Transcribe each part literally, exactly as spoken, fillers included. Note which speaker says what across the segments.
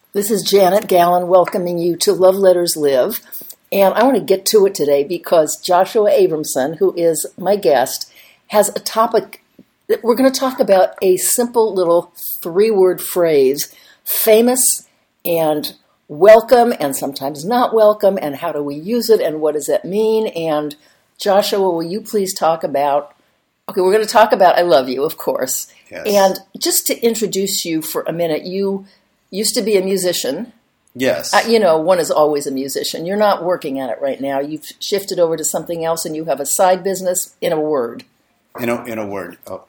Speaker 1: This is Janet Gallen welcoming you to Love Letters Live. And I want to get to it today because Joshua Abramson, who is my guest, has a topic that we're going to talk about, a simple little three-word phrase, famous and welcome and sometimes not welcome, and how do we use it and what does that mean? And Joshua, will you please talk about, okay, we're going to talk about I love you, of course.
Speaker 2: Yes.
Speaker 1: And just to introduce you for a minute, you used to be a musician.
Speaker 2: Yes.
Speaker 1: Uh, you know, one is always a musician. You're not working at it right now. You've shifted over to something else, and you have a side business, in a word.
Speaker 2: In a, in a word. Oh.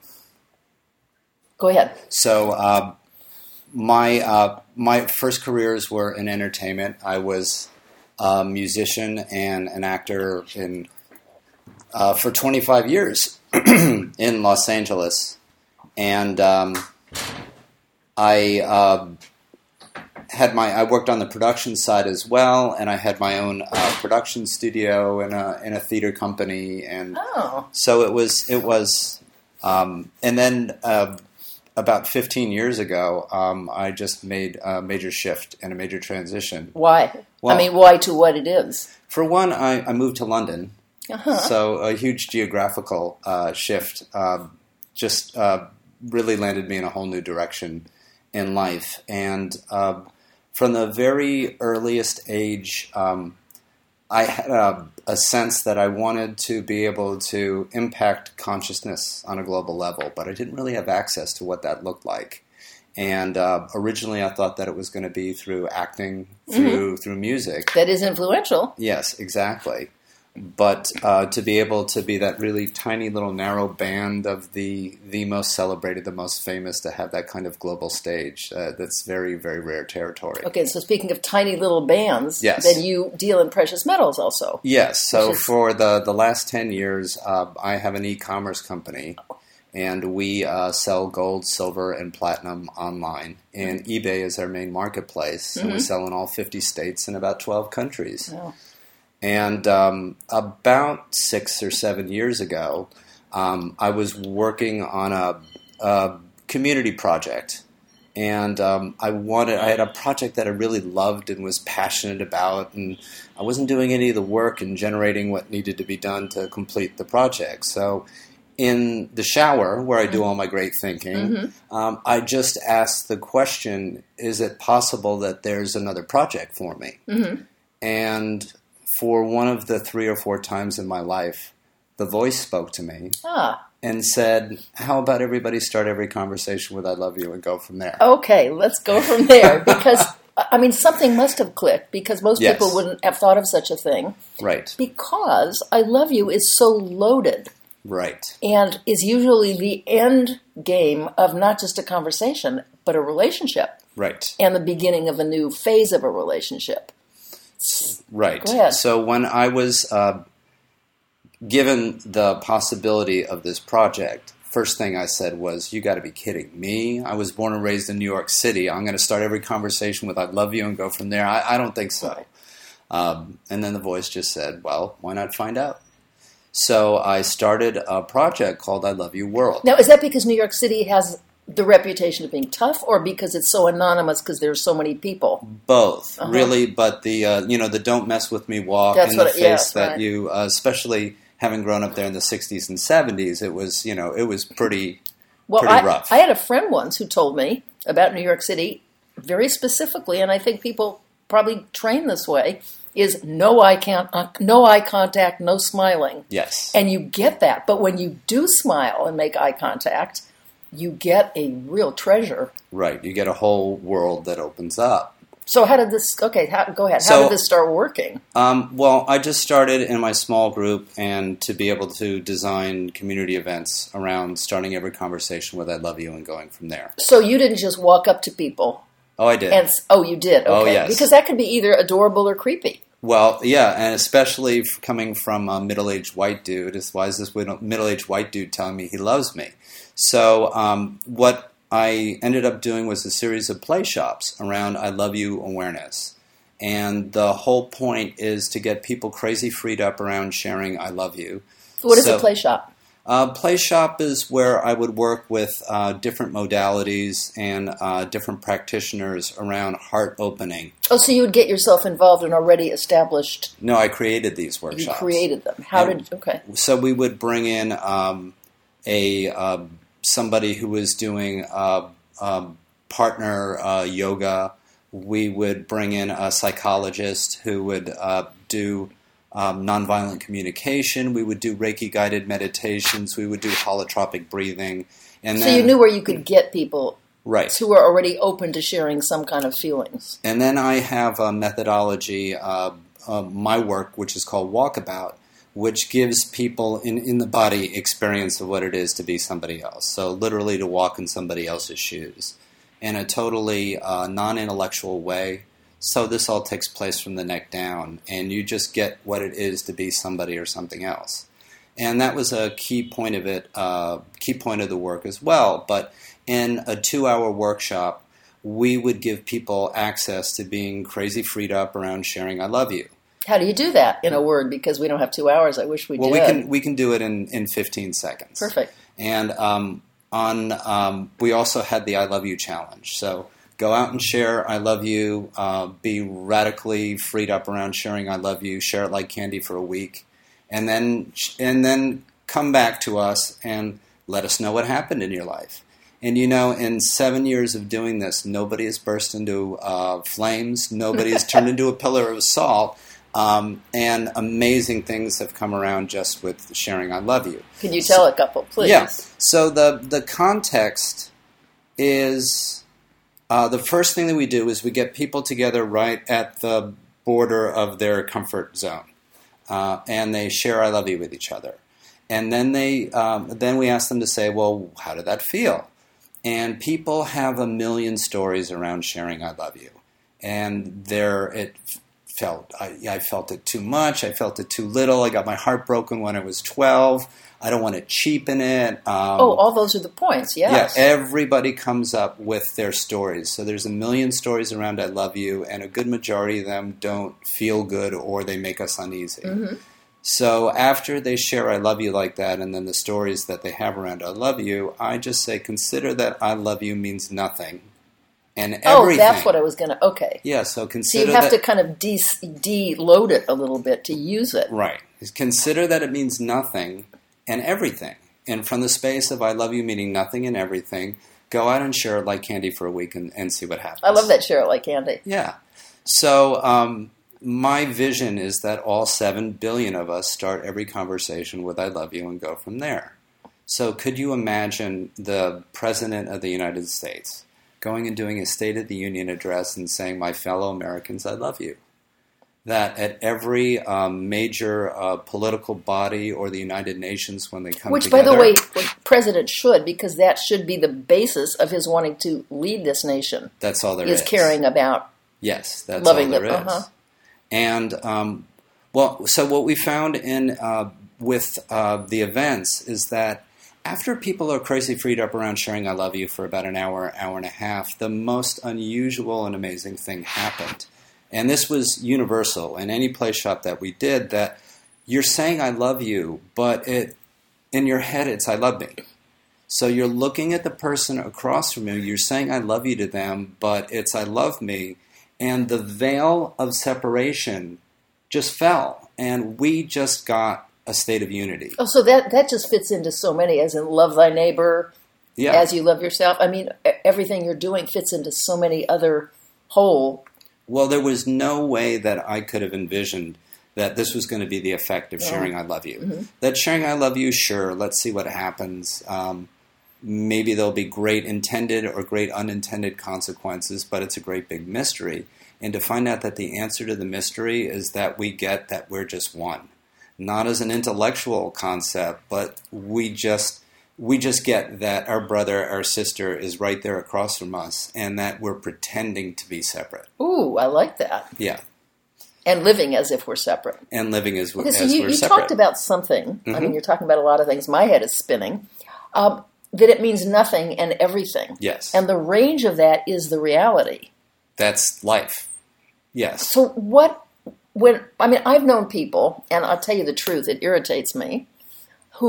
Speaker 1: Go ahead.
Speaker 2: So uh, my uh, my first careers were in entertainment. I was a musician and an actor in uh, for twenty-five years in Los Angeles. And um, I... Uh, Had my I worked on the production side as well, and I had my own uh, production studio and a in a theater company, and
Speaker 1: oh.
Speaker 2: so it was it was, um, and then uh, about fifteen years ago, um, I just made a major shift and a major transition.
Speaker 1: Why?
Speaker 2: Well,
Speaker 1: I mean, why to what it is?
Speaker 2: For one, I, I moved to London,
Speaker 1: uh-huh.
Speaker 2: so a huge geographical uh, shift uh, just uh, really landed me in a whole new direction in life, and. Uh, From the very earliest age, um, I had a, a sense that I wanted to be able to impact consciousness on a global level, but I didn't really have access to what that looked like. And uh, originally, I thought that it was going to be through acting, through mm-hmm. through music.
Speaker 1: That is influential.
Speaker 2: Yes, exactly. But uh, to be able to be that really tiny little narrow band of the the most celebrated, the most famous, to have that kind of global stage, uh, that's very, very rare territory.
Speaker 1: Okay, so speaking of tiny little bands,
Speaker 2: yes.
Speaker 1: then you deal in precious metals also.
Speaker 2: Yes, so
Speaker 1: is...
Speaker 2: for the, the last ten years, uh, I have an e-commerce company, and we uh, sell gold, silver, and platinum online. And eBay is our main marketplace, mm-hmm. and we sell in all fifty states and about twelve countries.
Speaker 1: Oh.
Speaker 2: And um, about six or seven years ago, um, I was working on a, a community project, and um, I wanted. I had a project that I really loved and was passionate about, and I wasn't doing any of the work and generating what needed to be done to complete the project. So, in the shower, where I do all my great thinking, mm-hmm. um, I just asked the question: is it possible that there's another project for me?
Speaker 1: Mm-hmm.
Speaker 2: And for one of the three or four times in my life, the voice spoke to me
Speaker 1: ah.
Speaker 2: and said, how about everybody start every conversation with I love you and go from there?
Speaker 1: Okay, let's go from there. Because, I mean, something must have clicked because most
Speaker 2: yes.
Speaker 1: people wouldn't have thought of such a thing.
Speaker 2: Right.
Speaker 1: Because I love you is so loaded.
Speaker 2: Right.
Speaker 1: And is usually the end game of not just a conversation, but a relationship.
Speaker 2: Right.
Speaker 1: And the beginning of a new phase of a relationship.
Speaker 2: Right.
Speaker 1: Go ahead.
Speaker 2: So when I was uh, given the possibility of this project, first thing I said was, you got to be kidding me. I was born and raised in New York City. I'm going to start every conversation with I love you and go from there. I, I don't think so. Um, and then the voice just said, well, why not find out? So I started a project called I Love You World.
Speaker 1: Now, is that because New York City has the reputation of being tough, or because it's so anonymous because there's so many people?
Speaker 2: Both,
Speaker 1: uh-huh.
Speaker 2: really. But the uh, you know the "Don't mess with me" walk
Speaker 1: That's
Speaker 2: in the
Speaker 1: it,
Speaker 2: face
Speaker 1: yes,
Speaker 2: that
Speaker 1: right.
Speaker 2: you, uh, especially having grown up there in the sixties and seventies, it was you know it was pretty
Speaker 1: well,
Speaker 2: pretty
Speaker 1: I,
Speaker 2: rough.
Speaker 1: I had a friend once who told me about New York City very specifically, and I think people probably train this way. Is no eye can't, uh, no eye contact, no smiling.
Speaker 2: Yes,
Speaker 1: and you get that, but when you do smile and make eye contact, you get a real treasure.
Speaker 2: Right. You get a whole world that opens up.
Speaker 1: So how did this, okay, how, go ahead. How
Speaker 2: so,
Speaker 1: did this start working?
Speaker 2: Um, well, I just started in my small group, and to be able to design community events around starting every conversation with I love you and going from there.
Speaker 1: So you didn't just walk up to people.
Speaker 2: Oh, I did.
Speaker 1: And, oh, you did? Okay.
Speaker 2: Oh, yes.
Speaker 1: Because that could be either adorable or creepy.
Speaker 2: Well, yeah, and especially coming from a middle-aged white dude, is why is this middle-aged white dude telling me he loves me? So um, what I ended up doing was a series of play shops around I love you awareness. And the whole point is to get people crazy freed up around sharing I love you.
Speaker 1: What is
Speaker 2: so,
Speaker 1: a play shop?
Speaker 2: Uh, play shop is where I would work with uh, different modalities and uh, different practitioners around heart opening.
Speaker 1: Oh, so you would get yourself involved in already established...
Speaker 2: No, I created these workshops.
Speaker 1: You created them. How and did... Okay.
Speaker 2: So we would bring in um, a uh, somebody who was doing uh, uh, partner uh, yoga. We would bring in a psychologist who would uh, do... Um, nonviolent communication. We would do Reiki-guided meditations. We would do holotropic breathing. And
Speaker 1: so
Speaker 2: then,
Speaker 1: you knew where you could get people
Speaker 2: right.
Speaker 1: who were already open to sharing some kind of feelings.
Speaker 2: And then I have a methodology, uh, uh, my work, which is called Walkabout, which gives people in, in the body experience of what it is to be somebody else. So literally to walk in somebody else's shoes in a totally uh, non-intellectual way. So this all takes place from the neck down, and you just get what it is to be somebody or something else. And that was a key point of it, uh, key point of the work as well. But in a two-hour workshop, we would give people access to being crazy freed up around sharing I love you.
Speaker 1: How do you do that in a word? Because we don't have two hours. I wish we
Speaker 2: well,
Speaker 1: did.
Speaker 2: Well, we can we can do it in, in fifteen seconds.
Speaker 1: Perfect.
Speaker 2: And um, on um, we also had the I love you challenge. So go out and share I love you, uh, be radically freed up around sharing I love you, share it like candy for a week, and then and then come back to us and let us know what happened in your life. And you know, in seven years of doing this, nobody has burst into uh, flames, nobody has turned into a pillar of salt, um, and amazing things have come around just with sharing I love you.
Speaker 1: Can you tell
Speaker 2: so,
Speaker 1: a couple, please?
Speaker 2: Yeah. So the, the context is... Uh, the first thing that we do is we get people together right at the border of their comfort zone, uh, and they share "I love you" with each other, and then they um, then we ask them to say, "Well, how did that feel?" And people have a million stories around sharing "I love you," and there it felt I, I felt it too much, I felt it too little, I got my heart broken when I was twelve. I don't want to cheapen it. Um,
Speaker 1: oh, all those are the points, yes.
Speaker 2: Yeah, everybody comes up with their stories. So there's a million stories around I love you, and a good majority of them don't feel good or they make us uneasy. Mm-hmm. So after they share I love you like that, and then the stories that they have around I love you, I just say consider that I love you means nothing. And everything.
Speaker 1: Oh, that's what I was going to, okay.
Speaker 2: Yeah, so consider
Speaker 1: So you have
Speaker 2: that,
Speaker 1: to kind of de- de-load it a little bit to use it.
Speaker 2: Right. Consider that it means nothing and everything. And from the space of I love you meaning nothing and everything, go out and share it like candy for a week and, and see what happens.
Speaker 1: I love that, share it like candy.
Speaker 2: Yeah. So um, my vision is that all seven billion of us start every conversation with I love you and go from there. So could you imagine the President of the United States going and doing a State of the Union address and saying, my fellow Americans, I love you? That at every um, major uh, political body or the United Nations when they come
Speaker 1: Which,
Speaker 2: together...
Speaker 1: Which, by the way, President should, because that should be the basis of his wanting to lead this nation.
Speaker 2: That's all there
Speaker 1: is.
Speaker 2: is.
Speaker 1: caring about
Speaker 2: Yes, that's
Speaker 1: loving
Speaker 2: all there
Speaker 1: them.
Speaker 2: is.
Speaker 1: Uh-huh.
Speaker 2: And, um, well, so what we found in uh, with uh, the events is that after people are crazy freed up around sharing I love you for about an hour, hour and a half, the most unusual and amazing thing happened. And this was universal in any play shop that we did, that you're saying I love you, but it in your head it's I love me. So you're looking at the person across from you, you're saying I love you to them, but it's I love me. And the veil of separation just fell. And we just got a state of unity.
Speaker 1: Oh, so that, that just fits into so many, as in love thy neighbor,
Speaker 2: yeah.
Speaker 1: as you love yourself. I mean, everything you're doing fits into so many other whole.
Speaker 2: Well, there was no way that I could have envisioned that this was going to be the effect of
Speaker 1: Yeah.
Speaker 2: sharing I love you.
Speaker 1: Mm-hmm.
Speaker 2: That sharing I love you, sure, let's see what happens. Um, maybe there'll be great intended or great unintended consequences, but it's a great big mystery. And to find out that the answer to the mystery is that we get that we're just one. Not as an intellectual concept, but we just we just get that our brother, our sister is right there across from us, and that we're pretending to be separate.
Speaker 1: Ooh, I like that.
Speaker 2: Yeah.
Speaker 1: And living as if we're separate.
Speaker 2: And living as,
Speaker 1: Okay,
Speaker 2: as
Speaker 1: so you,
Speaker 2: we're
Speaker 1: you
Speaker 2: separate.
Speaker 1: talked about something.
Speaker 2: Mm-hmm.
Speaker 1: I mean, you're talking about a lot of things. My head is spinning. Um, that it means nothing and everything.
Speaker 2: Yes.
Speaker 1: And the range of that is the reality.
Speaker 2: That's life. Yes.
Speaker 1: So what, when, I mean, I've known people, and I'll tell you the truth, it irritates me, who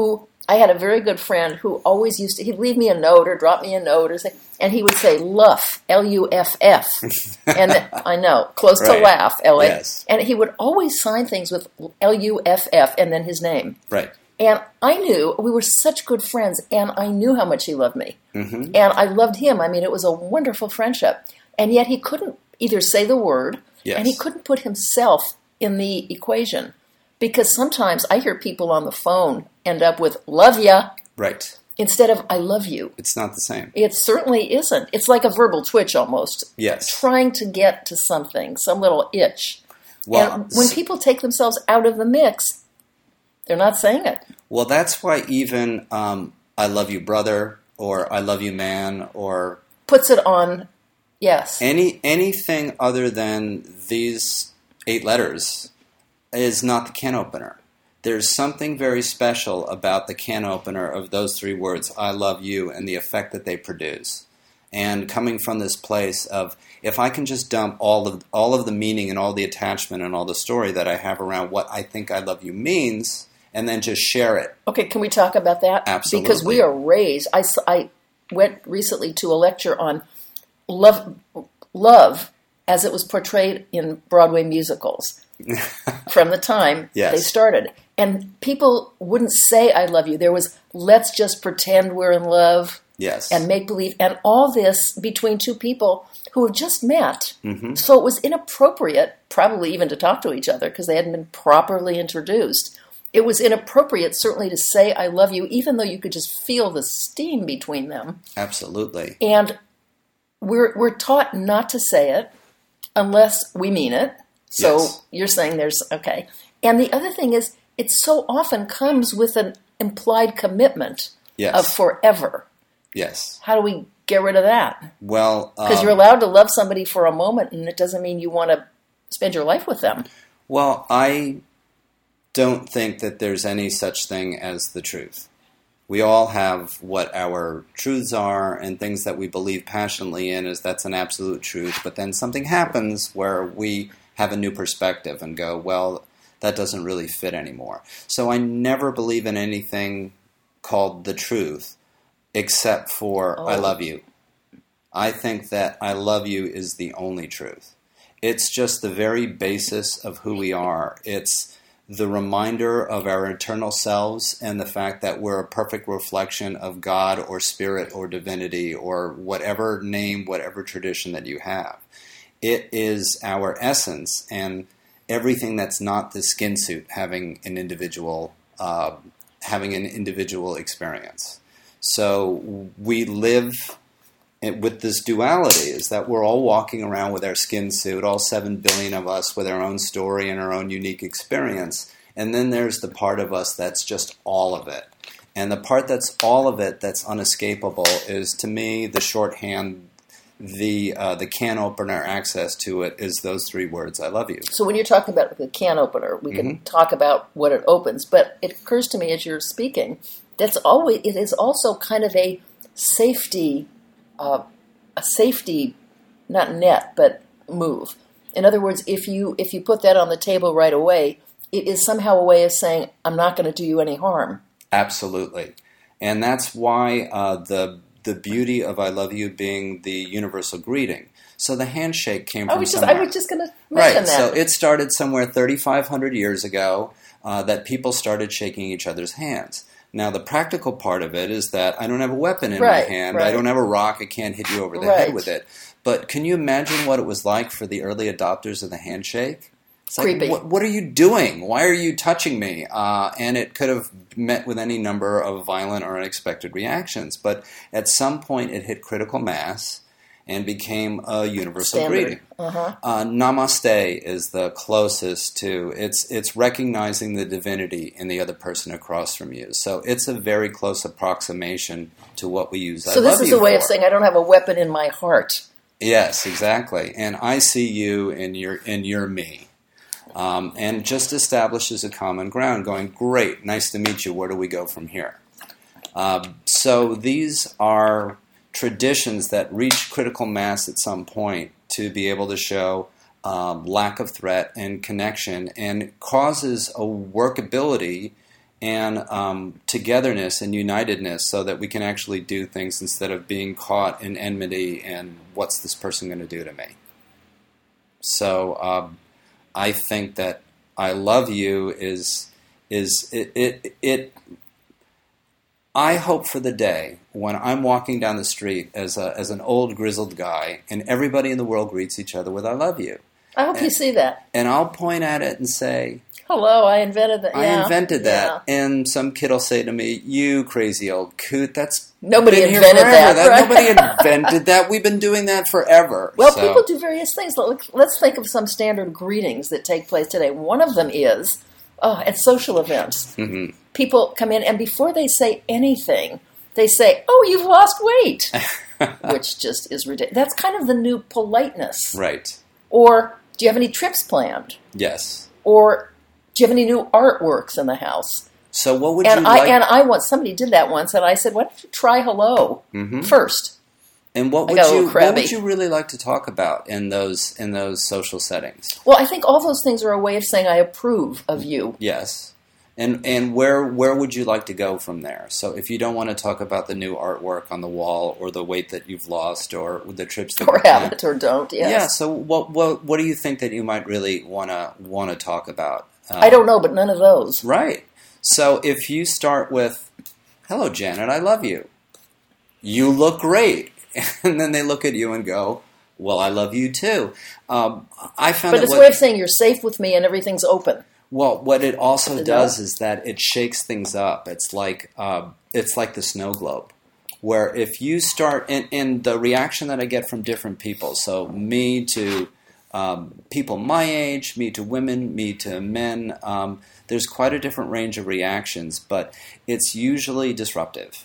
Speaker 1: I had a very good friend who always used to, he'd leave me a note or drop me a note or say, and he would say Luff, L U F F. And I know, close
Speaker 2: right.
Speaker 1: to laugh, L A.
Speaker 2: Yes.
Speaker 1: And he would always sign things with L U F F and then his name.
Speaker 2: Right.
Speaker 1: And I knew, we were such good friends, and I knew how much he loved me.
Speaker 2: Mm-hmm.
Speaker 1: And I loved him. I mean, it was a wonderful friendship. And yet he couldn't either say the word,
Speaker 2: yes.
Speaker 1: and he couldn't put himself in the equation. Because sometimes I hear people on the phone end up with love ya.
Speaker 2: Right.
Speaker 1: Instead of I love you.
Speaker 2: It's not the same.
Speaker 1: It certainly isn't. It's like a verbal twitch almost.
Speaker 2: Yes.
Speaker 1: Trying to get to something, some little itch.
Speaker 2: Well,
Speaker 1: and when people take themselves out of the mix, they're not saying it.
Speaker 2: Well, that's why even um, I love you, brother, or I love you, man, or
Speaker 1: puts it on, yes.
Speaker 2: Any anything other than these eight letters is not the can opener. There's something very special about the can opener of those three words, I love you, and the effect that they produce. And coming from this place of, if I can just dump all of all of the meaning and all the attachment and all the story that I have around what I think I love you means, and then just share it.
Speaker 1: Okay, can we talk about that?
Speaker 2: Absolutely.
Speaker 1: Because we are raised. I, I went recently to a lecture on love, love as it was portrayed in Broadway musicals from the time
Speaker 2: yes.
Speaker 1: they started. And people wouldn't say, I love you. There was, let's just pretend we're in love.
Speaker 2: Yes.
Speaker 1: And make believe. And all this between two people who have just met.
Speaker 2: Mm-hmm.
Speaker 1: So it was inappropriate, probably even to talk to each other because they hadn't been properly introduced. It was inappropriate, certainly, to say, I love you, even though you could just feel the steam between them.
Speaker 2: Absolutely.
Speaker 1: And we're we're taught not to say it unless we mean it. So
Speaker 2: yes.
Speaker 1: you're saying there's, okay. And the other thing is, it so often comes with an implied commitment
Speaker 2: yes.
Speaker 1: of forever.
Speaker 2: Yes.
Speaker 1: How do we get rid of that?
Speaker 2: Well,
Speaker 1: Because
Speaker 2: um,
Speaker 1: you're allowed to love somebody for a moment, and it doesn't mean you want to spend your life with them.
Speaker 2: Well, I don't think that there's any such thing as the truth. We all have what our truths are and things that we believe passionately in as that's an absolute truth. But then something happens where we have a new perspective and go, well, that doesn't really fit anymore. So I never believe in anything called the truth except for
Speaker 1: oh.
Speaker 2: I love you. I think that I love you is the only truth. It's just the very basis of who we are. It's the reminder of our eternal selves and the fact that we're a perfect reflection of God or spirit or divinity or whatever name, whatever tradition that you have. It is our essence and everything that's not the skin suit having an individual, uh, having an individual experience. So we live with this duality, is that we're all walking around with our skin suit, all seven billion of us with our own story and our own unique experience. And then there's the part of us that's just all of it. And the part that's all of it that's unescapable is, to me, the shorthand, the uh, the can opener access to it is those three words, I love you.
Speaker 1: So when you're talking about the can opener, we can
Speaker 2: mm-hmm.
Speaker 1: talk about what it opens. But it occurs to me as you're speaking, that's always, it is also kind of a safety Uh, a safety, not net, but move. In other words, if you if you put that on the table right away, it is somehow a way of saying, I'm not going to do you any harm.
Speaker 2: Absolutely. And that's why uh, the the beauty of I love you being the universal greeting. So the handshake came
Speaker 1: I
Speaker 2: from
Speaker 1: was just,
Speaker 2: somewhere.
Speaker 1: I was just going to mention
Speaker 2: right.
Speaker 1: that.
Speaker 2: So it started somewhere thirty-five hundred years ago uh, that people started shaking each other's hands. Now, the practical part of it is that I don't have a weapon in
Speaker 1: right,
Speaker 2: my hand.
Speaker 1: right.
Speaker 2: I don't have a rock. I can't hit you over the
Speaker 1: right.
Speaker 2: head with it. But can you imagine what it was like for the early adopters of the handshake? It's like,
Speaker 1: creepy.
Speaker 2: What, what are you doing? Why are you touching me? Uh, and it could have met with any number of violent or unexpected reactions. But at some point, it hit critical mass and became a universal
Speaker 1: Standard.
Speaker 2: greeting.
Speaker 1: Uh-huh.
Speaker 2: Uh, namaste is the closest to, it's it's recognizing the divinity in the other person across from you. So it's a very close approximation to what we use.
Speaker 1: So
Speaker 2: I
Speaker 1: this
Speaker 2: love
Speaker 1: is
Speaker 2: you
Speaker 1: a way
Speaker 2: for.
Speaker 1: of saying I don't have a weapon in my heart.
Speaker 2: Yes, exactly. And I see you and you're, and you're me. Um, and just establishes a common ground going, great, nice to meet you. Where do we go from here? Um, so these are traditions that reach critical mass at some point to be able to show um, lack of threat and connection, and causes a workability and um, togetherness and unitedness so that we can actually do things instead of being caught in enmity and what's this person going to do to me. So um, I think that I love you is is it, it it I hope for the day when I'm walking down the street as a as an old grizzled guy and everybody in the world greets each other with I love you.
Speaker 1: I hope
Speaker 2: and,
Speaker 1: you see that.
Speaker 2: And I'll point at it and say,
Speaker 1: hello, I invented that.
Speaker 2: I
Speaker 1: yeah.
Speaker 2: invented that.
Speaker 1: Yeah.
Speaker 2: And some kid will say to me, you crazy old coot, that's
Speaker 1: Nobody
Speaker 2: been
Speaker 1: invented
Speaker 2: here forever.
Speaker 1: that.
Speaker 2: that
Speaker 1: Right?
Speaker 2: Nobody invented that. We've been doing that forever.
Speaker 1: Well,
Speaker 2: so.
Speaker 1: people do various things. Let's think of some standard greetings that take place today. One of them is oh, at social events.
Speaker 2: Mm-hmm.
Speaker 1: People come in, and before they say anything, they say, oh, you've lost weight, which just is ridiculous. That's kind of the new politeness.
Speaker 2: Right.
Speaker 1: Or, do you have any trips planned?
Speaker 2: Yes.
Speaker 1: Or, do you have any new artworks in the house?
Speaker 2: So what would
Speaker 1: and
Speaker 2: you
Speaker 1: I,
Speaker 2: like?
Speaker 1: And I once, somebody did that once, and I said, why don't you try hello
Speaker 2: mm-hmm.
Speaker 1: first?
Speaker 2: And what would
Speaker 1: got a
Speaker 2: you
Speaker 1: little
Speaker 2: what
Speaker 1: crabby.
Speaker 2: would you really like to talk about in those in those social settings?
Speaker 1: Well, I think all those things are a way of saying I approve of you.
Speaker 2: Yes. And and where where would you like to go from there? So if you don't want to talk about the new artwork on the wall or the weight that you've lost or the trips that
Speaker 1: Or
Speaker 2: you've
Speaker 1: have
Speaker 2: planned,
Speaker 1: it or don't, yes.
Speaker 2: Yeah, so what what what do you think that you might really want to want to talk about? Uh,
Speaker 1: I don't know, but none of those.
Speaker 2: Right. So if you start with, hello, Janet, I love you. You look great. And then they look at you and go, well, I love you too. Um, I found
Speaker 1: But
Speaker 2: that
Speaker 1: it's
Speaker 2: what,
Speaker 1: a way of saying you're safe with me and everything's open.
Speaker 2: well, what it also
Speaker 1: Is
Speaker 2: does
Speaker 1: that-
Speaker 2: is that it shakes things up. It's like uh, it's like the snow globe, where if you start, and, and the reaction that I get from different people, so me to um, people my age, me to women, me to men, um, there's quite a different range of reactions, but it's usually disruptive.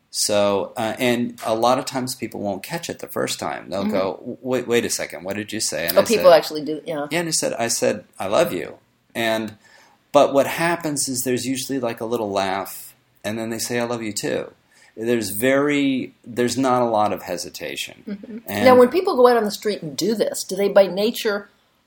Speaker 2: So, uh, and a lot of times people won't catch it the first time. They'll mm-hmm. go, wait, wait a second, what did you say? And
Speaker 1: oh,
Speaker 2: I
Speaker 1: people
Speaker 2: said,
Speaker 1: actually do, yeah.
Speaker 2: Yeah, and I said, I said, I love you. And, but what happens is there's usually like a little laugh, and then they say, I love you too. There's very, there's not a lot of hesitation.
Speaker 1: Mm-hmm.
Speaker 2: And
Speaker 1: now, when people go out on the street and do this, do they by nature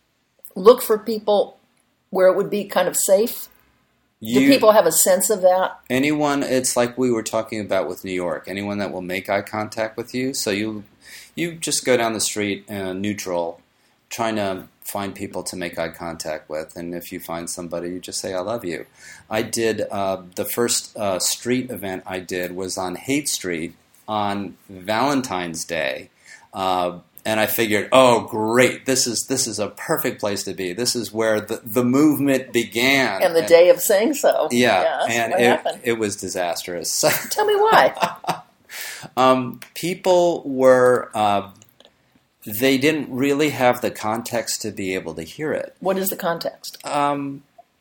Speaker 1: look for people where it would be kind of safe?
Speaker 2: you,
Speaker 1: do people have a sense of that?
Speaker 2: Anyone, it's like we were talking about with New York, anyone that will make eye contact with you. So you, you just go down the street uh, neutral, trying to find people to make eye contact with, and if you find somebody, you just say, I love you. I did, uh, the first uh, street event I did was on Haight Street on Valentine's Day, uh, and I figured, oh, great, this is this is a perfect place to be. This is where the, the movement began.
Speaker 1: And the
Speaker 2: and,
Speaker 1: day of saying so.
Speaker 2: Yeah,
Speaker 1: yes,
Speaker 2: and
Speaker 1: what
Speaker 2: it,
Speaker 1: happened?
Speaker 2: it was disastrous.
Speaker 1: Tell me why.
Speaker 2: um, people were... Uh, They didn't really have the context to be able to hear it.
Speaker 1: What is the context?
Speaker 2: Um,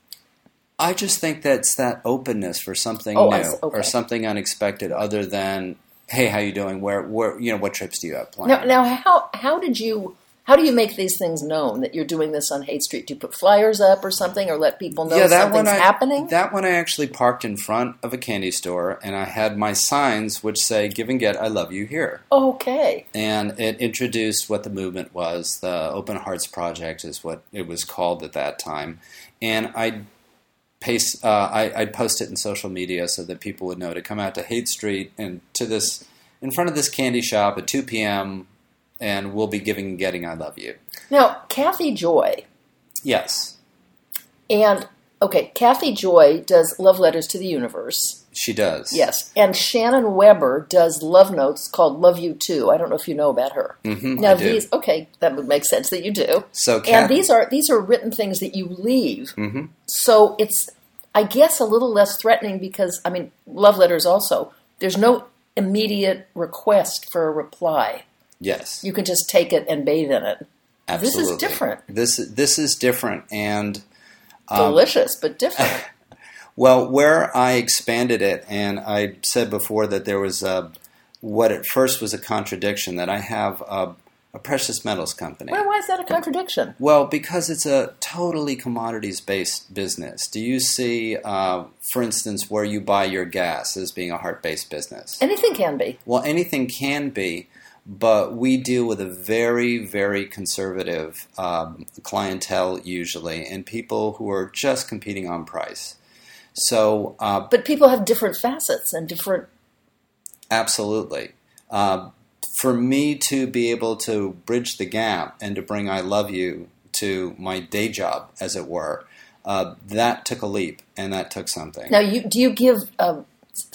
Speaker 2: I just think that's that openness for something
Speaker 1: oh,
Speaker 2: new
Speaker 1: see, okay.
Speaker 2: or something unexpected, other than, "Hey, how you doing? Where, where, you know, what trips do you have planned?"
Speaker 1: Now, now, how how did you? How do you make these things known that you're doing this on Haight Street? Do you put flyers up or something, or let people know
Speaker 2: yeah, that
Speaker 1: something's
Speaker 2: one I,
Speaker 1: happening?
Speaker 2: That one I actually parked in front of a candy store, and I had my signs which say, "Give and get, I love you" here.
Speaker 1: Okay.
Speaker 2: And it introduced what the movement was. The Open Hearts Project is what it was called at that time. And I'd, paste, uh, I, I'd post it in social media so that people would know to come out to Haight Street and to this, in front of this candy shop at two p.m., and we'll be giving and getting I love you.
Speaker 1: Now, Kathy Joy.
Speaker 2: Yes.
Speaker 1: And, okay, Kathy Joy does Love Letters to the Universe.
Speaker 2: She does.
Speaker 1: Yes. And Shannon Weber does love notes called Love You Too. I don't know if you know about her.
Speaker 2: Mm-hmm,
Speaker 1: now
Speaker 2: I do.
Speaker 1: these okay, that would make sense that you do.
Speaker 2: So
Speaker 1: and
Speaker 2: Kathy,
Speaker 1: these are these are written things that you leave.
Speaker 2: Mm-hmm.
Speaker 1: So it's I guess a little less threatening because I mean, love letters also. There's no immediate request for a reply.
Speaker 2: Yes.
Speaker 1: You can just take it and bathe in it.
Speaker 2: Absolutely.
Speaker 1: This is different.
Speaker 2: This this is different, and um,
Speaker 1: delicious, but different.
Speaker 2: Well, where I expanded it, and I said before that there was a, what at first was a contradiction, that I have a, a precious metals company.
Speaker 1: Well, why is that a contradiction?
Speaker 2: Well, because it's a totally commodities-based business. Do you see, uh, for instance, where you buy your gas as being a heart-based business?
Speaker 1: Anything can be.
Speaker 2: Well, anything can be, but we deal with a very, very conservative um, clientele usually, and people who are just competing on price. So, uh,
Speaker 1: but people have different facets and different.
Speaker 2: Absolutely. Uh, for me to be able to bridge the gap and to bring I Love You to my day job, as it were, uh, that took a leap, and that took something.
Speaker 1: Now, you do you give? Um,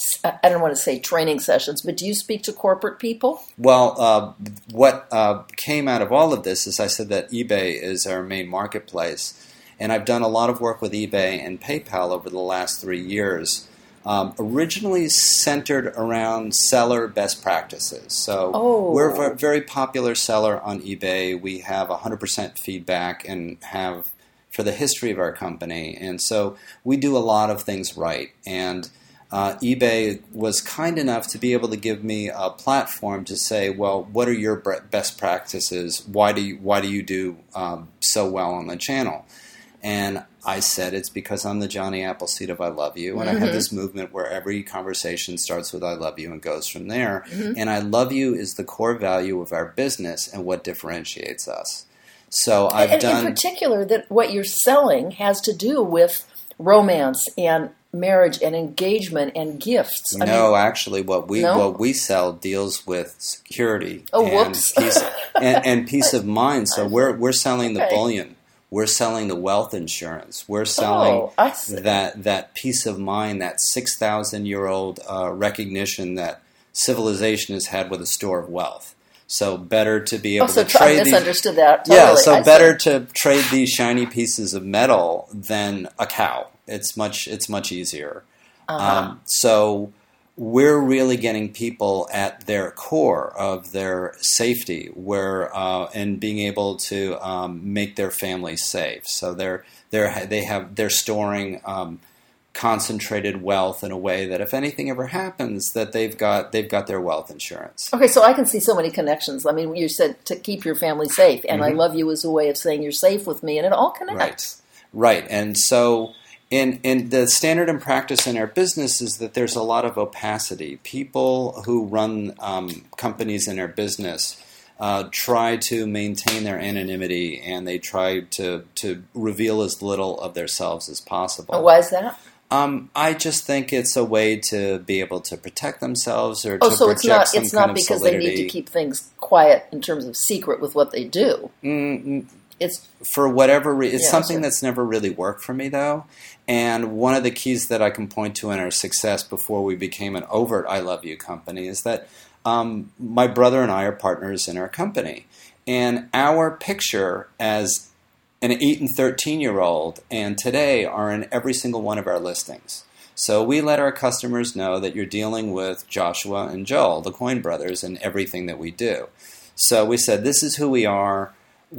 Speaker 1: I don't want to say training sessions, but do you speak to corporate people?
Speaker 2: Well, uh, what uh, came out of all of this is I said that eBay is our main marketplace, and I've done a lot of work with eBay and PayPal over the last three years, um, originally centered around seller best practices. So
Speaker 1: oh.
Speaker 2: we're a very popular seller on eBay. We have one hundred percent feedback and have for the history of our company, and so we do a lot of things right. And Uh, eBay was kind enough to be able to give me a platform to say, well, what are your best practices? Why do you, why do you do um, so well on the channel? And I said, it's because I'm the Johnny Appleseed of I Love You. And mm-hmm. I have this movement where every conversation starts with I love you and goes from there. Mm-hmm. And I love you is the core value of our business and what differentiates us. So I've
Speaker 1: and,
Speaker 2: done...
Speaker 1: in particular, that what you're selling has to do with romance and marriage and engagement and gifts. I
Speaker 2: no,
Speaker 1: mean,
Speaker 2: actually, what we
Speaker 1: no?
Speaker 2: what we sell deals with security
Speaker 1: oh,
Speaker 2: and
Speaker 1: whoops.
Speaker 2: peace and, and peace of mind. So we're we're selling the
Speaker 1: okay.
Speaker 2: bullion, we're selling the wealth insurance, we're selling
Speaker 1: oh, I see.
Speaker 2: that that peace of mind, that six thousand year old uh, recognition that civilization has had with a store of wealth. So better to be able
Speaker 1: oh, so
Speaker 2: to trade.
Speaker 1: I misunderstood
Speaker 2: these,
Speaker 1: that. Totally.
Speaker 2: Yeah, so
Speaker 1: I
Speaker 2: better
Speaker 1: see.
Speaker 2: to trade these shiny pieces of metal than a cow. It's much it's much easier.
Speaker 1: Uh-huh.
Speaker 2: Um, so we're really getting people at their core of their safety, where uh, and being able to um, make their families safe. So they're they're they have they're storing um, concentrated wealth in a way that if anything ever happens, that they've got they've got their wealth insurance.
Speaker 1: Okay, so I can see so many connections. I mean, you said to keep your family safe, and mm-hmm. I love you is a way of saying you're safe with me, and it all connects.
Speaker 2: Right, right, and so. In, in the standard and practice in our business is that there's a lot of opacity. People who run um, companies in our business uh, try to maintain their anonymity, and they try to, to reveal as little of themselves as possible.
Speaker 1: Oh, why is that?
Speaker 2: Um, I just think it's a way to be able to protect themselves or
Speaker 1: oh,
Speaker 2: to
Speaker 1: so
Speaker 2: project
Speaker 1: it's not,
Speaker 2: some
Speaker 1: it's
Speaker 2: kind
Speaker 1: not
Speaker 2: of
Speaker 1: because
Speaker 2: solidity.
Speaker 1: they need to keep things quiet in terms of secret with what they do.
Speaker 2: Mm-hmm.
Speaker 1: It's
Speaker 2: for whatever reason. It's
Speaker 1: yeah,
Speaker 2: something
Speaker 1: sure.
Speaker 2: that's never really worked for me, though. And one of the keys that I can point to in our success before we became an overt I Love You company is that um, my brother and I are partners in our company. And our picture as an eight and thirteen-year-old and today are in every single one of our listings. So we let our customers know that you're dealing with Joshua and Joel, the Coin brothers, in everything that we do. So we said, this is who we are.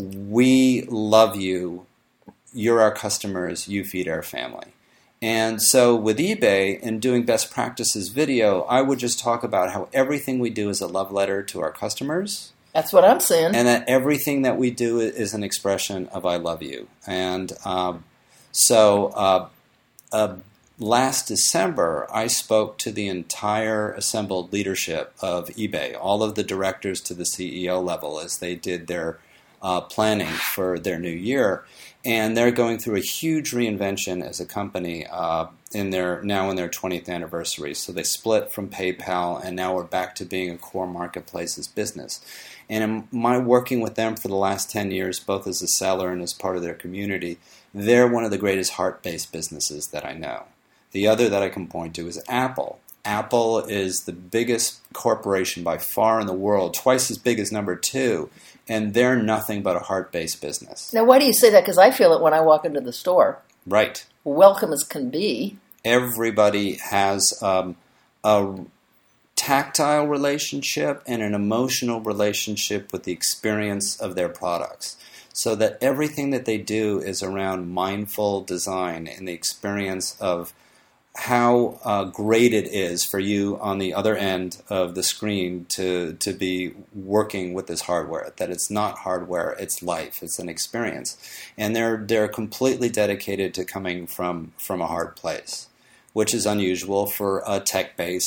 Speaker 2: We love you. You're our customers. You feed our family. And so with eBay and doing best practices video, I would just talk about how everything we do is a love letter to our customers.
Speaker 1: That's what I'm saying.
Speaker 2: And that everything that we do is an expression of I love you. And um, so uh, uh, last December, I spoke to the entire assembled leadership of eBay, all of the directors to the C E O level as they did their Uh, planning for their new year, and they're going through a huge reinvention as a company uh, in their now in their twentieth anniversary. So they split from PayPal, and now we're back to being a core marketplaces business. And in my working with them for the last ten years, both as a seller and as part of their community, they're one of the greatest heart-based businesses that I know. The other that I can point to is Apple. Apple is the biggest corporation by far in the world, twice as big as number two, and they're nothing but a heart-based business.
Speaker 1: Now, why do you say that? Because I feel it when I walk into the store.
Speaker 2: Right.
Speaker 1: Welcome as can be.
Speaker 2: Everybody has um, a tactile relationship and an emotional relationship with the experience of their products. So that everything that they do is around mindful design and the experience of how uh, great it is for you on the other end of the screen to to be working with this hardware. That it's not hardware, it's life, it's an experience, and they're they're completely dedicated to coming from from a hard place, which is unusual for a tech-based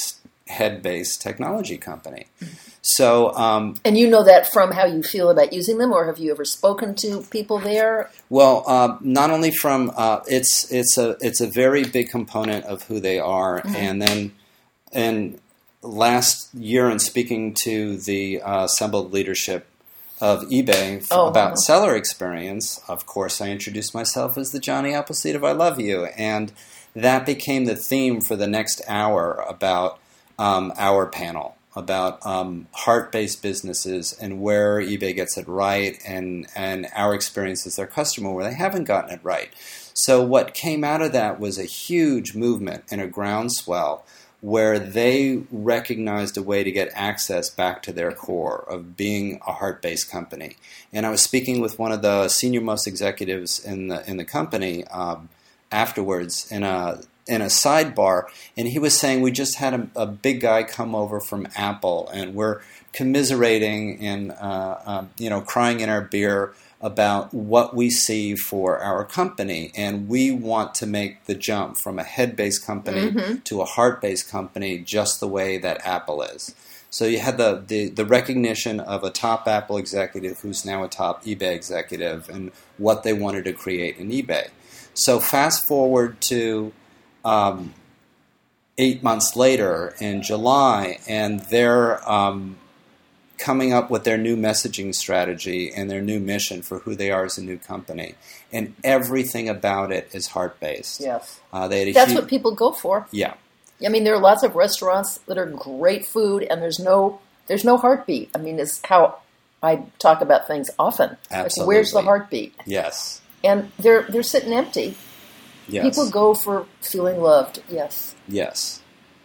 Speaker 2: head-based technology company. So, um,
Speaker 1: and you know that from how you feel about using them, or have you ever spoken to people there?
Speaker 2: Well, uh, not only from uh, it's it's a it's a very big component of who they are, mm-hmm. and then and last year in speaking to the uh, assembled leadership of eBay f-
Speaker 1: oh,
Speaker 2: about
Speaker 1: wow.
Speaker 2: seller experience, of course, I introduced myself as the Johnny Appleseed of I Love You, and that became the theme for the next hour about um, our panel. About um, heart-based businesses and where eBay gets it right, and, and our experience as their customer where they haven't gotten it right. So what came out of that was a huge movement and a groundswell where they recognized a way to get access back to their core of being a heart-based company. And I was speaking with one of the senior-most executives in the in the company um, afterwards in a in a sidebar, and he was saying we just had a, a big guy come over from Apple, and we're commiserating and uh, um, you know crying in our beer about what we see for our company, and we want to make the jump from a head-based company mm-hmm. to a heart-based company just the way that Apple is. So you had the, the, the recognition of a top Apple executive who's now a top eBay executive and what they wanted to create in eBay. So fast forward to Um, eight months later in July, and they're um, coming up with their new messaging strategy and their new mission for who they are as a new company. And everything about it is heart-based.
Speaker 1: Yes.
Speaker 2: Uh, they had a
Speaker 1: That's
Speaker 2: huge,
Speaker 1: what people go for.
Speaker 2: Yeah.
Speaker 1: I mean, there are lots of restaurants that are great food, and there's no there's no heartbeat. I mean, it's how I talk about things often.
Speaker 2: Absolutely.
Speaker 1: Like, where's the heartbeat?
Speaker 2: Yes.
Speaker 1: And they're they're sitting empty.
Speaker 2: Yes.
Speaker 1: People go for feeling loved. Yes.
Speaker 2: Yes.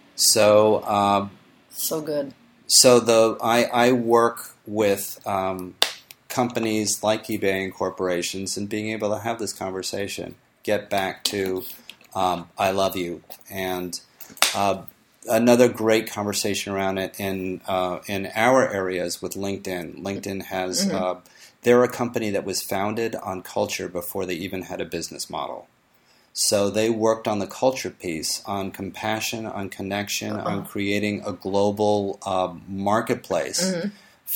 Speaker 2: So. Um,
Speaker 1: so good.
Speaker 2: So the I, I work with um, companies like eBay and corporations, and being able to have this conversation, get back to um, I love you, and uh, another great conversation around it in uh, in our areas with LinkedIn. LinkedIn has mm-hmm. uh, they're a company that was founded on culture before they even had a business model. So they worked on the culture piece, on compassion, on connection, uh-huh. on creating a global uh, marketplace mm-hmm.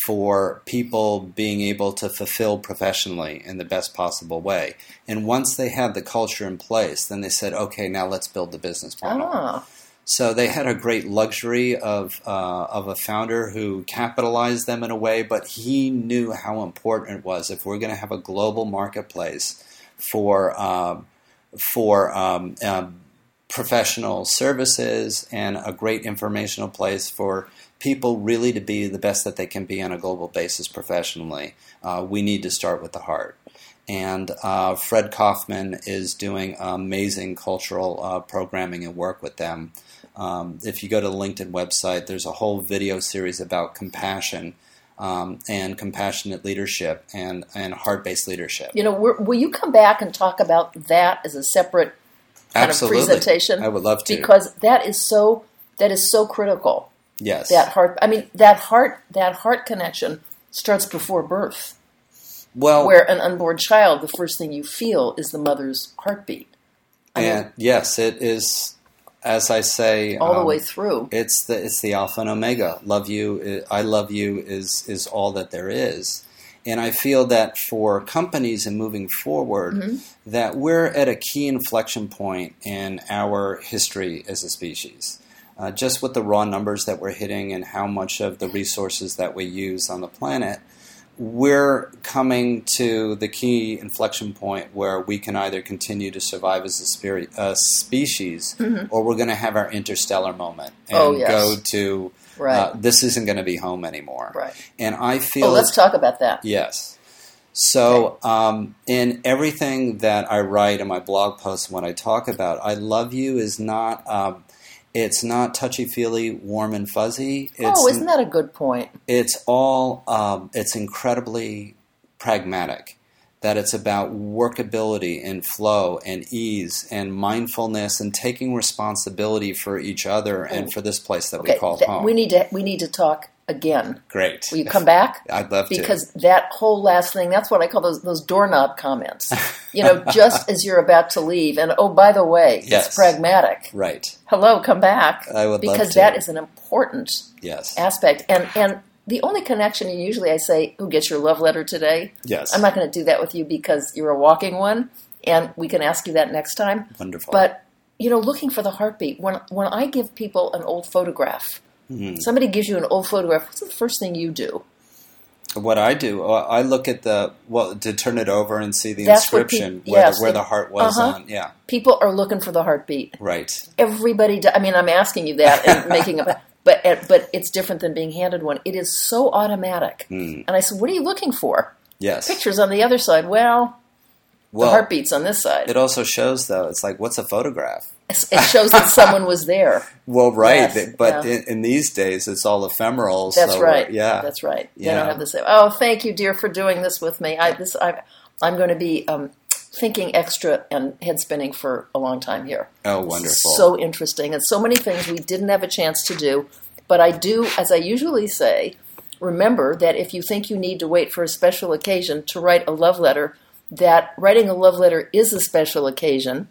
Speaker 2: for people being able to fulfill professionally in the best possible way. And once they had the culture in place, then they said, okay, now let's build the business model.
Speaker 1: Ah.
Speaker 2: So they had a great luxury of uh, of a founder who capitalized them in a way, but he knew how important it was if we're going to have a global marketplace for um, for um, um, professional services and a great informational place for people really to be the best that they can be on a global basis professionally. Uh, we need to start with the heart. And uh, Fred Kaufman is doing amazing cultural uh, programming and work with them. Um, if you go to the LinkedIn website, there's a whole video series about compassion um, and compassionate leadership and, and heart-based leadership.
Speaker 1: You know, we're, will you come back and talk about that as a separate kind
Speaker 2: Absolutely.
Speaker 1: of presentation?
Speaker 2: I would love to.
Speaker 1: Because that is so that is so critical.
Speaker 2: Yes.
Speaker 1: That heart. I mean, that heart. That heart connection starts before birth.
Speaker 2: Well,
Speaker 1: where an unborn child, the first thing you feel is the mother's heartbeat. I
Speaker 2: and mean, yes, it is. As I say,
Speaker 1: all
Speaker 2: um,
Speaker 1: the way through.
Speaker 2: It's the it's the alpha and omega. Love you, I love you is is all that there is. And I feel that for companies and moving forward, mm-hmm. that we're at a key inflection point in our history as a species. Uh, just with the raw numbers that we're hitting and how much of the resources that we use on the planet, we're coming to the key inflection point where we can either continue to survive as a, spirit, a species mm-hmm. or we're going to have our interstellar moment and
Speaker 1: oh, yes.
Speaker 2: go to,
Speaker 1: right.
Speaker 2: uh, this isn't going to be home anymore.
Speaker 1: Right.
Speaker 2: And I feel...
Speaker 1: Oh, let's talk about that.
Speaker 2: Yes. So
Speaker 1: okay.
Speaker 2: um, in everything that I write in my blog posts when I talk about I love you is not... Um, It's not touchy-feely, warm and fuzzy. It's,
Speaker 1: oh, isn't that a good point?
Speaker 2: It's all, um, it's incredibly pragmatic, that it's about workability and flow and ease and mindfulness and taking responsibility for each other and for this place that
Speaker 1: okay,
Speaker 2: we call
Speaker 1: th-
Speaker 2: home.
Speaker 1: We need to we need to talk again.
Speaker 2: Great.
Speaker 1: Will you come back?
Speaker 2: I'd love to.
Speaker 1: Because that whole last thing, that's what I call those those doorknob comments. You know, just as you're about to leave. And, oh, by the way,
Speaker 2: Yes.
Speaker 1: it's pragmatic.
Speaker 2: Right.
Speaker 1: Hello, come back.
Speaker 2: I would love
Speaker 1: Because
Speaker 2: to.
Speaker 1: that is an important
Speaker 2: Yes.
Speaker 1: aspect. And and the only connection, and usually I say, who gets your love letter today?
Speaker 2: Yes.
Speaker 1: I'm not going to do that with you because you're a walking one, and we can ask you that next time.
Speaker 2: Wonderful.
Speaker 1: But, you know, looking for the heartbeat. When when I give people an old photograph,
Speaker 2: Mhm.
Speaker 1: somebody gives you an old photograph, what's the first thing you do?
Speaker 2: What I do, uh, I look at the, well, to turn it over and see the
Speaker 1: That's what
Speaker 2: inscription
Speaker 1: peop-
Speaker 2: where,
Speaker 1: yes,
Speaker 2: the, where
Speaker 1: it-
Speaker 2: the heart was
Speaker 1: uh-huh.
Speaker 2: on. Yeah.
Speaker 1: People are looking for the heartbeat.
Speaker 2: Right.
Speaker 1: Everybody, do, I mean, I'm asking you that and making a, but but it's different than being handed one. It is so automatic.
Speaker 2: Mm.
Speaker 1: And I said, what are you looking for?
Speaker 2: Yes.
Speaker 1: Pictures on the other side. Well,
Speaker 2: Well,
Speaker 1: the heartbeat's on this side.
Speaker 2: it also shows, though, it's like, what's a photograph?
Speaker 1: It shows that someone was there.
Speaker 2: Well, right,
Speaker 1: Yes,
Speaker 2: but
Speaker 1: yeah.
Speaker 2: in, in these days, it's all ephemeral.
Speaker 1: That's
Speaker 2: so,
Speaker 1: right.
Speaker 2: Yeah,
Speaker 1: That's right. They
Speaker 2: Yeah.
Speaker 1: don't have to say, "Oh, thank you, dear, for doing this with me." I this I I'm going to be um, thinking extra and head spinning for a long time here.
Speaker 2: Oh, wonderful.
Speaker 1: So interesting, and so many things we didn't have a chance to do. But I do, as I usually say, remember that if you think you need to wait for a special occasion to write a love letter, that writing a love letter is a special occasion.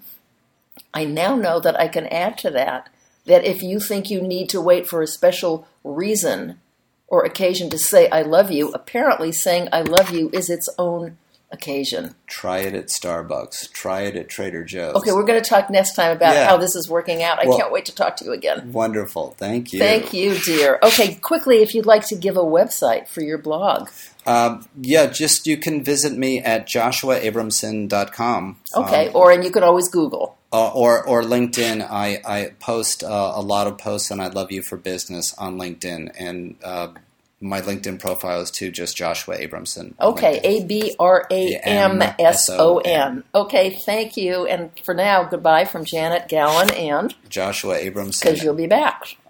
Speaker 1: I now know that I can add to that, that if you think you need to wait for a special reason or occasion to say I love you, apparently saying I love you is its own occasion.
Speaker 2: Try it at Starbucks. Try it at Trader Joe's.
Speaker 1: Okay, we're going to talk next time about
Speaker 2: Yeah.
Speaker 1: how this is working out. I
Speaker 2: Well-
Speaker 1: can't wait to talk to you again.
Speaker 2: Wonderful. Thank you.
Speaker 1: Thank you, dear. Okay, quickly, if you'd like to give a website for your blog.
Speaker 2: Um, yeah, just you can visit me at joshua abramson dot com.
Speaker 1: Okay,
Speaker 2: Um,
Speaker 1: or and you could always Google.
Speaker 2: Uh, or or LinkedIn. I, I post uh, a lot of posts on I Love You for Business on LinkedIn, and uh, my LinkedIn profile is too just Joshua Abramson.
Speaker 1: Okay,
Speaker 2: LinkedIn.
Speaker 1: A B R A M S O N. Okay, thank you. And for now, goodbye from Janet Gowan and
Speaker 2: Joshua Abramson.
Speaker 1: because you'll be back.